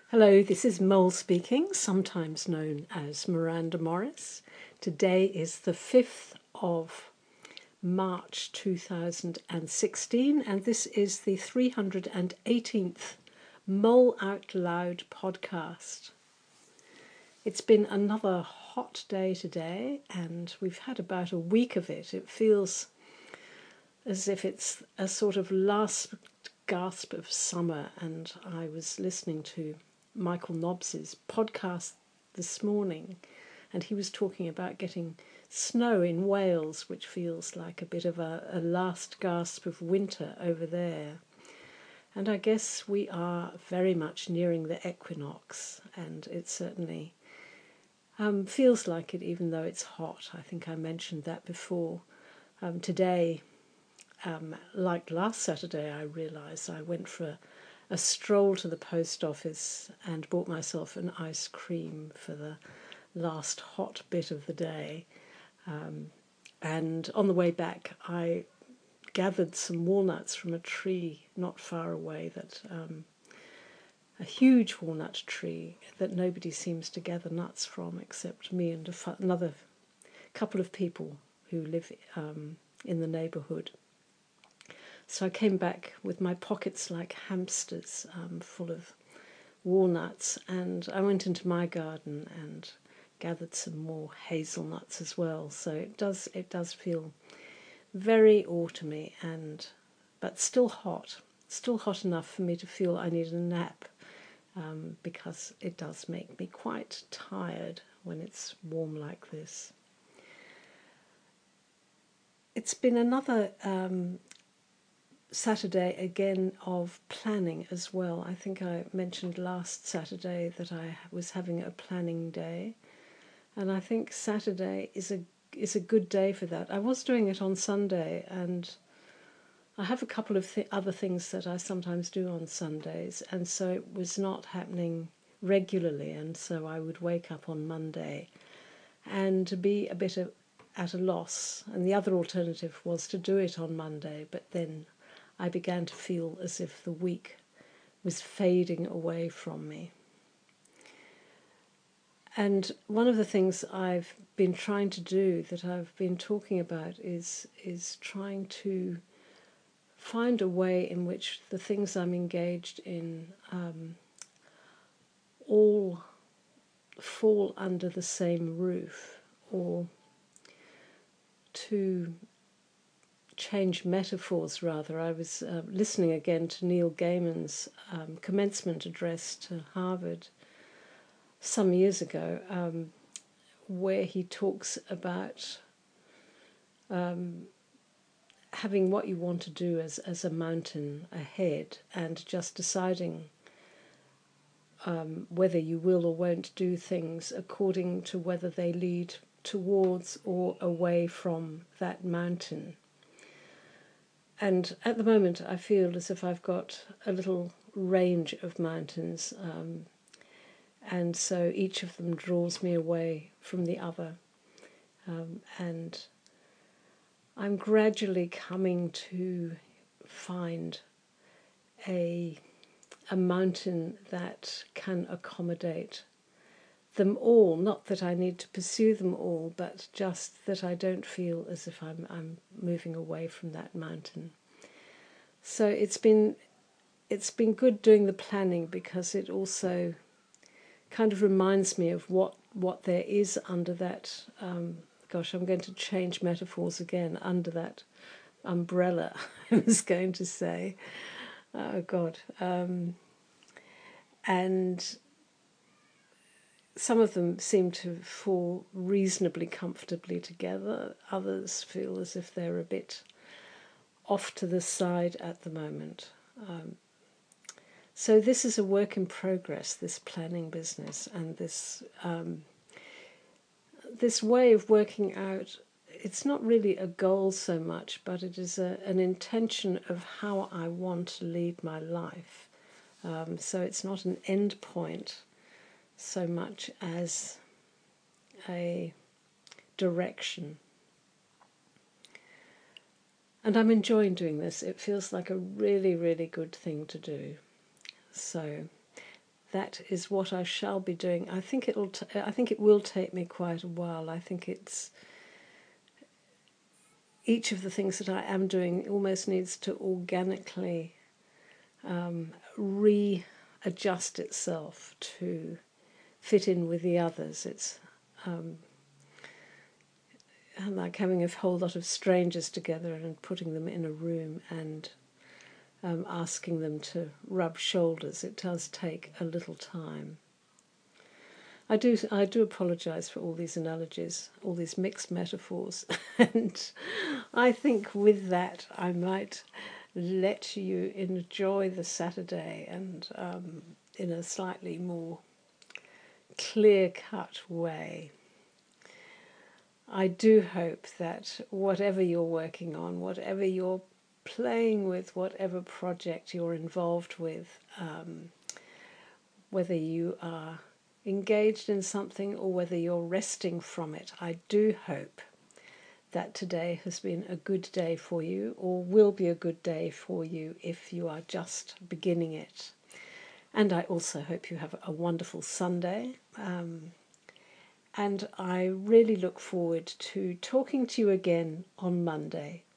Hello, this is Mole speaking, sometimes known as Miranda Morris. Today is the 5th of March 2016, and this is the 318th Mole Out Loud podcast. It's been another hot day today, and we've had about a week of it. It feels as if it's a sort of last gasp of summer, and I was listening to Michael Nobbs's podcast this morning, and he was talking about getting snow in Wales, which feels like a bit of a last gasp of winter over there. And I guess we are very much nearing the equinox, and it certainly feels like it, even though it's hot. I think I mentioned that before. Today, like last Saturday, I realised I went for a stroll to the post office and bought myself an ice cream for the last hot bit of the day. And on the way back, I gathered some walnuts from a tree not far away, a huge walnut tree that nobody seems to gather nuts from except me and another couple of people who live in the neighbourhood. So I came back with my pockets like hamsters, full of walnuts, and I went into my garden and gathered some more hazelnuts as well. So it does feel very autumny, but still hot enough for me to feel I need a nap, because it does make me quite tired when it's warm like this. It's been another Saturday again of planning as well. I think I mentioned last Saturday that I was having a planning day, and I think Saturday is a good day for that. I was doing it on Sunday, and I have a couple of other things that I sometimes do on Sundays, and so it was not happening regularly, and so I would wake up on Monday and be a bit at a loss. And the other alternative was to do it on Monday, but then I began to feel as if the week was fading away from me. And one of the things I've been trying to do, that I've been talking about, is trying to find a way in which the things I'm engaged in all fall under the same roof, or to change metaphors rather. I was listening again to Neil Gaiman's commencement address to Harvard some years ago, where he talks about having what you want to do as a mountain ahead, and just deciding whether you will or won't do things according to whether they lead towards or away from that mountain. And at the moment, I feel as if I've got a little range of mountains, and so each of them draws me away from the other. And I'm gradually coming to find a mountain that can accommodate them all. Not that I need to pursue them all, but just that I don't feel as if I'm moving away from that mountain. So it's been good doing the planning, because it also kind of reminds me of what there is under that. I'm going to change metaphors again. Under that umbrella, I was going to say. Oh God. And some of them seem to fall reasonably comfortably together. Others feel as if they're a bit off to the side at the moment. So this is a work in progress, this planning business, and this way of working out. It's not really a goal so much, but it is an intention of how I want to lead my life. So it's not an end point so much as a direction. And I'm enjoying doing this. It feels like a really, really good thing to do. So that is what I shall be doing. I think I think it will take me quite a while. I think it's each of the things that I am doing almost needs to organically readjust itself to fit in with the others. It's like having a whole lot of strangers together and putting them in a room and asking them to rub shoulders. It does take a little time. I do apologise for all these analogies, all these mixed metaphors, and I think with that I might let you enjoy the Saturday and in a slightly more clear-cut way. I do hope that whatever you're working on, whatever you're playing with, whatever project you're involved with, whether you are engaged in something or whether you're resting from it, I do hope that today has been a good day for you, or will be a good day for you if you are just beginning it. And I also hope you have a wonderful Sunday. And I really look forward to talking to you again on Monday.